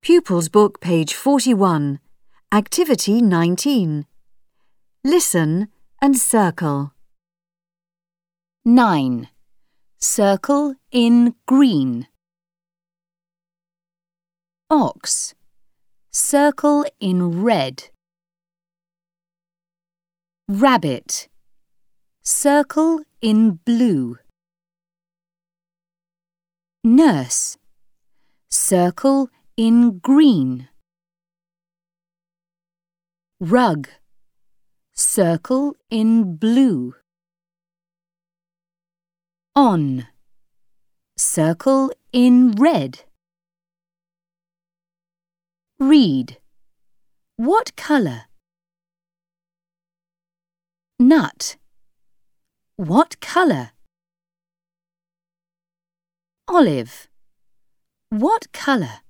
Pupils Book, page 41. Activity 19. Listen and circle. 9. Circle in green. Ox. Circle in red. Rabbit. Circle in blue. Nurse. Circle in green. Rug. Circle in blue. On. Circle in red. Reed. What colour? Nut. What colour? Olive. What colour?